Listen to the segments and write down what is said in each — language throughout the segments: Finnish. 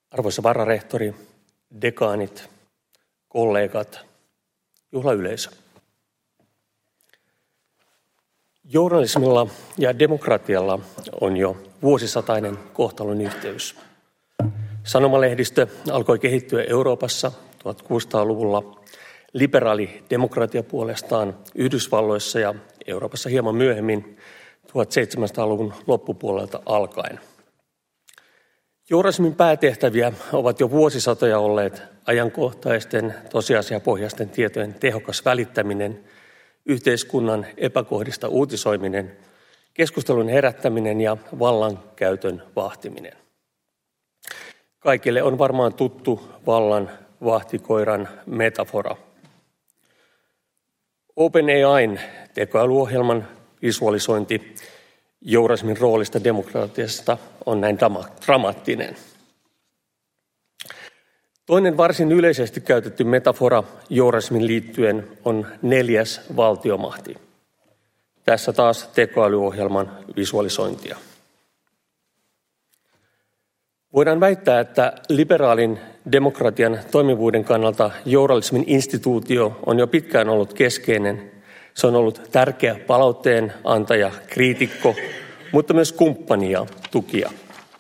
Arvoisa vararehtori, dekaanit, kollegat, juhlayleisö. Journalismilla ja demokratialla on jo vuosisatainen kohtalonyhteys. Sanomalehdistö alkoi kehittyä Euroopassa 1600-luvulla, liberaali demokratia puolestaan Yhdysvalloissa ja Euroopassa hieman myöhemmin 1700-luvun loppupuolelta alkaen. Journalismin päätehtäviä ovat jo vuosisatoja olleet ajankohtaisten tosiasiapohjaisten tietojen tehokas välittäminen, yhteiskunnan epäkohdista uutisoiminen, keskustelun herättäminen ja vallankäytön vahtiminen. Kaikille on varmaan tuttu vallan vahtikoiran metafora. OpenAI:n tekoälyohjelman visualisointi journalismin roolista demokratiasta on näin dramaattinen. Toinen varsin yleisesti käytetty metafora journalismin liittyen on 4. valtiomahti. Tässä taas tekoälyohjelman visualisointia. Voidaan väittää, että liberaalin demokratian toimivuuden kannalta journalismin instituutio on jo pitkään ollut keskeinen. Se on ollut tärkeä palautteen antaja, kriitikko, mutta myös kumppani ja tukija.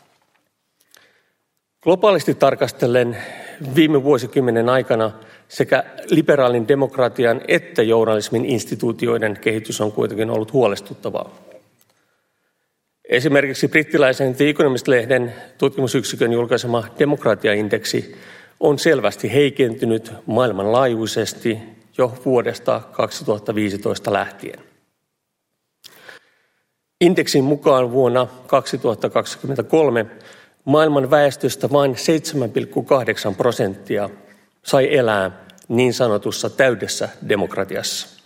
Globaalisti tarkastellen viime vuosikymmenen aikana sekä liberaalin demokratian että journalismin instituutioiden kehitys on kuitenkin ollut huolestuttavaa. Esimerkiksi brittiläisen The Economist-lehden tutkimusyksikön julkaisema demokratiaindeksi on selvästi heikentynyt maailmanlaajuisesti jo vuodesta 2015 lähtien. Indeksin mukaan vuonna 2023 maailman väestöstä vain 7,8% sai elää niin sanotussa täydessä demokratiassa.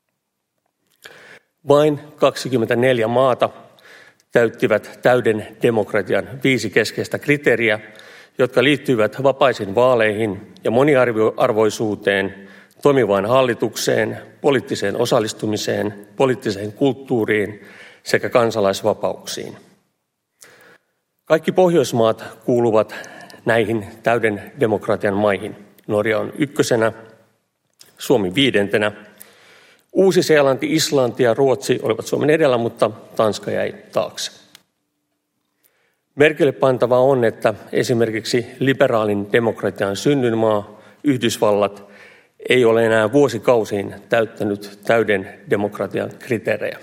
Vain 24 maata täyttivät täyden demokratian 5 keskeistä kriteeriä, jotka liittyvät vapaisiin vaaleihin ja moniarvoisuuteen, toimivaan hallitukseen, poliittiseen osallistumiseen, poliittiseen kulttuuriin sekä kansalaisvapauksiin. Kaikki Pohjoismaat kuuluvat näihin täyden demokratian maihin. Norja on 1, Suomi 5. Uusi-Seelanti, Islanti ja Ruotsi olivat Suomen edellä, mutta Tanska jäi taakse. Merkille pantavaa on, että esimerkiksi liberaalin demokratian synnynmaa Yhdysvallat ei ole enää vuosikausiin täyttänyt täyden demokratian kriteerejä.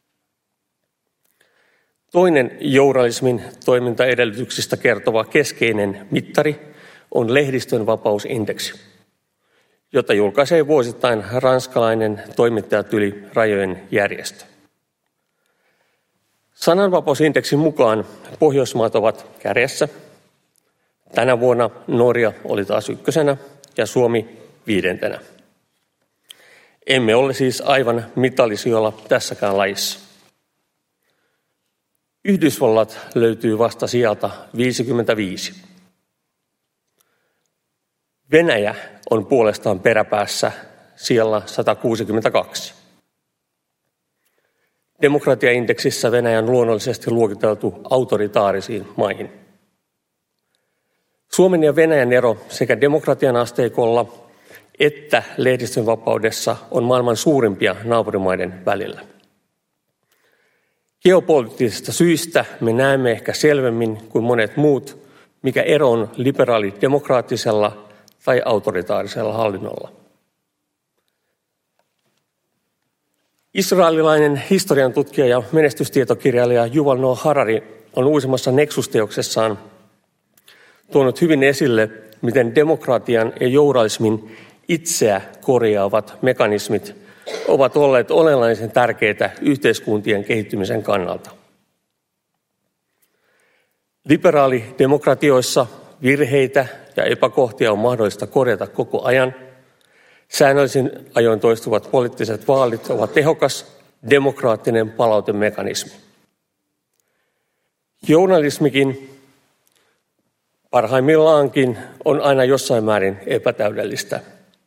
Toinen journalismin toimintaedellytyksistä kertova keskeinen mittari on lehdistönvapausindeksi, jota julkaisee vuosittain ranskalainen Toimittajat yli rajojen järjestö. Sananvapausindeksin mukaan Pohjoismaat ovat kärjessä. Tänä vuonna Norja oli taas 1 ja Suomi 5. Emme ole siis aivan mitalisijoilla tässäkään lajissa. Yhdysvallat löytyy vasta sieltä 55. Venäjä on puolestaan peräpäässä sijalla 162. Demokratiaindeksissä Venäjä on luonnollisesti luokiteltu autoritaarisiin maihin. Suomen ja Venäjän ero sekä demokratian asteikolla että lehdistönvapaudessa on maailman suurimpia naapurimaiden välillä. Geopoliittisista syistä me näemme ehkä selvemmin kuin monet muut, mikä ero on liberaali-demokraattisella tai autoritaarisella hallinnolla. Israelilainen historian tutkija ja menestystietokirjailija Yuval Noah Harari on uusimmassa Nexus-teoksessaan tuonut hyvin esille, miten demokratian ja journalismin itseä korjaavat mekanismit ovat olleet olennaisen tärkeitä yhteiskuntien kehittymisen kannalta. Liberaalidemokratioissa virheitä ja epäkohtia on mahdollista korjata koko ajan. Säännöllisin ajoin toistuvat poliittiset vaalit ovat tehokas demokraattinen palautemekanismi. Journalismikin parhaimmillaankin on aina jossain määrin epätäydellistä.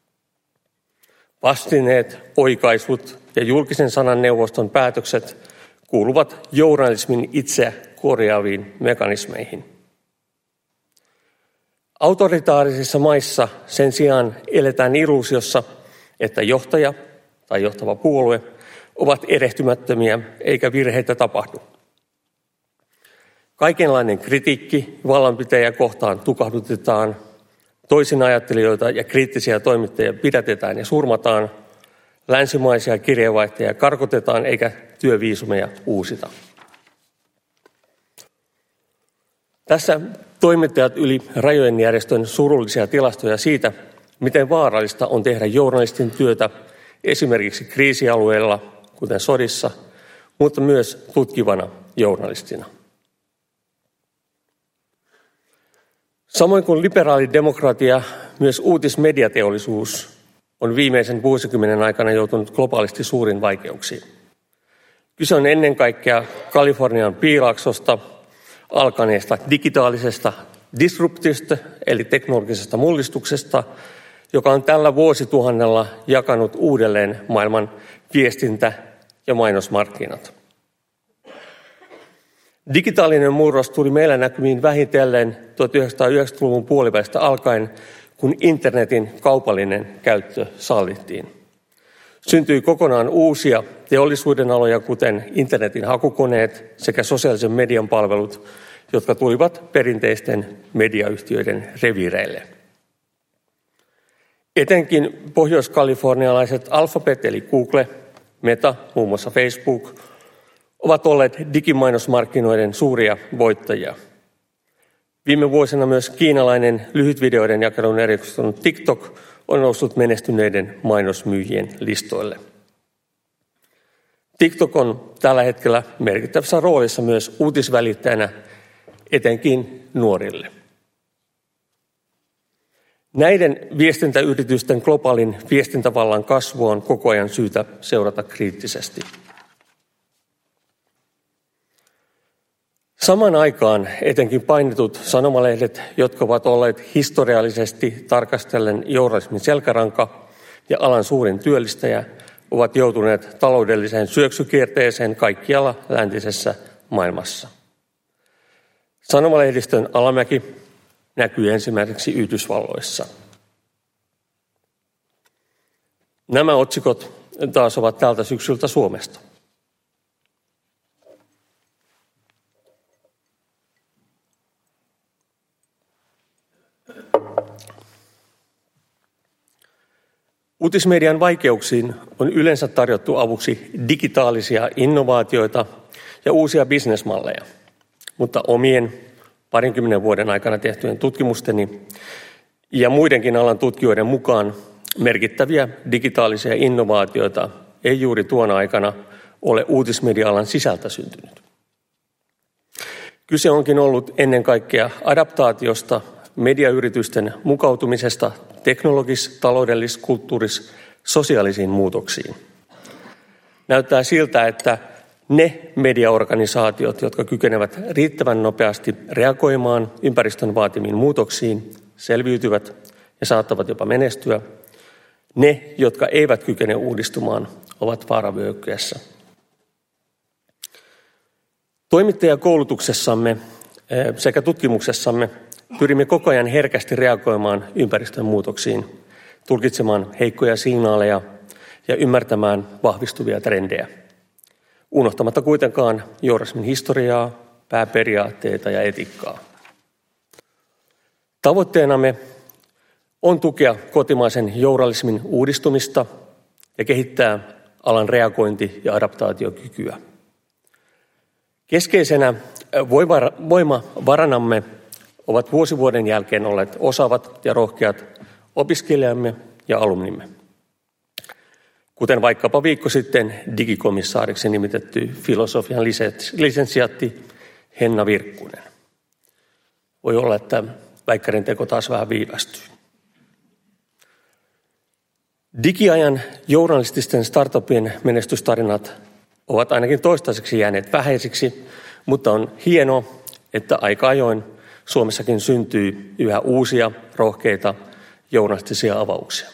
Vastineet, oikaisut ja julkisen sanan neuvoston päätökset kuuluvat journalismin itse korjaaviin mekanismeihin. Autoritaarisissa maissa sen sijaan eletään illuusiossa, että johtaja tai johtava puolue ovat erehtymättömiä eikä virheitä tapahdu. Kaikenlainen kritiikki vallanpitäjiä kohtaan tukahdutetaan, toisin ajattelijoita ja kriittisiä toimittajia pidätetään ja surmataan, länsimaisia kirjeenvaihtajia karkotetaan eikä työviisumeja uusita. Tässä toimittajat yli rajojen järjestön surullisia tilastoja siitä, miten vaarallista on tehdä journalistin työtä esimerkiksi kriisialueilla, kuten sodissa, mutta myös tutkivana journalistina. Samoin kuin liberaali demokratia, myös uutismediateollisuus on viimeisen vuosikymmenen aikana joutunut globaalisti suuriin vaikeuksiin. Kyse on ennen kaikkea Kalifornian piilaaksosta alkaneesta digitaalisesta disruptiosta, eli teknologisesta mullistuksesta, joka on tällä vuosituhannella jakanut uudelleen maailman viestintä- ja mainosmarkkinat. Digitaalinen murros tuli meillä näkymiin vähitellen 1990-luvun puolivälistä alkaen, kun internetin kaupallinen käyttö sallittiin. Syntyi kokonaan uusia teollisuuden aloja, kuten internetin hakukoneet sekä sosiaalisen median palvelut, jotka tulivat perinteisten mediayhtiöiden reviireille. Etenkin pohjois-kalifornialaiset Alphabet eli Google, Meta, muun muassa Facebook, ovat olleet digimainosmarkkinoiden suuria voittajia. Viime vuosina myös kiinalainen lyhytvideoiden jakelun erikoistunut TikTok on noussut menestyneiden mainosmyyjien listoille. TikTok on tällä hetkellä merkittävässä roolissa myös uutisvälittäjänä, etenkin nuorille. Näiden viestintäyritysten globaalin viestintävallan kasvua on koko ajan syytä seurata kriittisesti. Samaan aikaan etenkin painetut sanomalehdet, jotka ovat olleet historiallisesti tarkastellen journalismin selkäranka ja alan suurin työllistäjä, ovat joutuneet taloudelliseen syöksykierteeseen kaikkialla läntisessä maailmassa. Sanomalehdistön alamäki näkyy ensimmäiseksi Yhdysvalloissa. Nämä otsikot taas ovat tältä syksyltä Suomesta. Uutismedian vaikeuksiin on yleensä tarjottu avuksi digitaalisia innovaatioita ja uusia bisnesmalleja, mutta omien 20 vuoden aikana tehtyjen tutkimusteni ja muidenkin alan tutkijoiden mukaan merkittäviä digitaalisia innovaatioita ei juuri tuona aikana ole uutismedia-alan sisältä syntynyt. Kyse onkin ollut ennen kaikkea adaptaatiosta, mediayritysten mukautumisesta teknologis-, taloudellis-, kulttuuris-, sosiaalisiin muutoksiin. Näyttää siltä, että ne mediaorganisaatiot, jotka kykenevät riittävän nopeasti reagoimaan ympäristön vaatimiin muutoksiin, selviytyvät ja saattavat jopa menestyä. Ne, jotka eivät kykene uudistumaan, ovat vaaravyöhykkeessä. Toimittajakoulutuksessamme sekä tutkimuksessamme pyrimme koko ajan herkästi reagoimaan ympäristön muutoksiin, tulkitsemaan heikkoja signaaleja ja ymmärtämään vahvistuvia trendejä, unohtamatta kuitenkaan journalismin historiaa, pääperiaatteita ja etiikkaa. Tavoitteenamme on tukea kotimaisen journalismin uudistumista ja kehittää alan reagointi- ja adaptaatiokykyä. Keskeisenä voimavaranamme ovat vuosi vuoden jälkeen olleet osaavat ja rohkeat opiskelijamme ja alumnimme, kuten vaikkapa viikko sitten digikomissaariksi nimitetty filosofian lisensiaatti Henna Virkkunen. Voi olla, että väikkärin teko taas vähän viivästyy. Digiajan journalististen startupien menestystarinat ovat ainakin toistaiseksi jääneet vähäisiksi, mutta on hienoa, että aika ajoin Suomessakin syntyy yhä uusia, rohkeita journalistisia avauksia.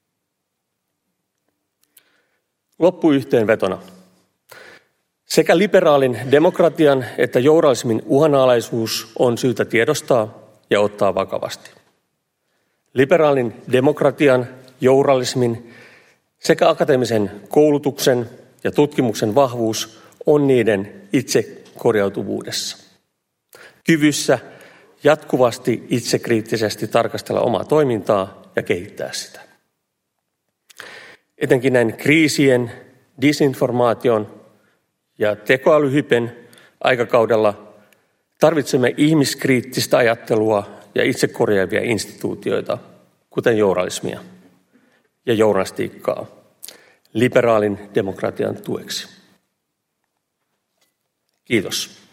Loppuyhteenvetona. Sekä liberaalin demokratian että journalismin uhanalaisuus on syytä tiedostaa ja ottaa vakavasti. Liberaalin demokratian, journalismin sekä akateemisen koulutuksen ja tutkimuksen vahvuus on niiden itsekorjautuvuudessa. Kyvyssä jatkuvasti itsekriittisesti tarkastella omaa toimintaa ja kehittää sitä. Etenkin näin kriisien, disinformaation ja tekoälyhypen aikakaudella tarvitsemme ihmiskriittistä ajattelua ja itsekorjaavia instituutioita, kuten journalismia ja journalistiikkaa, liberaalin demokratian tueksi. Kiitos.